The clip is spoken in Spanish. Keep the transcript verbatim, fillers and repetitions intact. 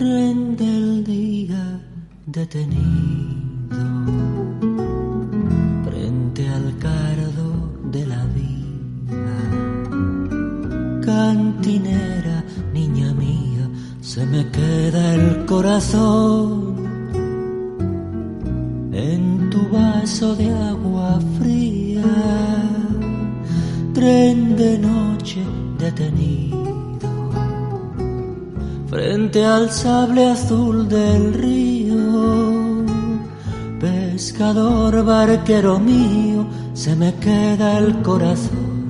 tren del día detenido frente al cardo de la vida. Cantinera, niña mía, se me queda el corazón en tu vaso de agua fría. Tren de noche detenido frente al sable azul del río. Pescador, barquero mío, se me queda el corazón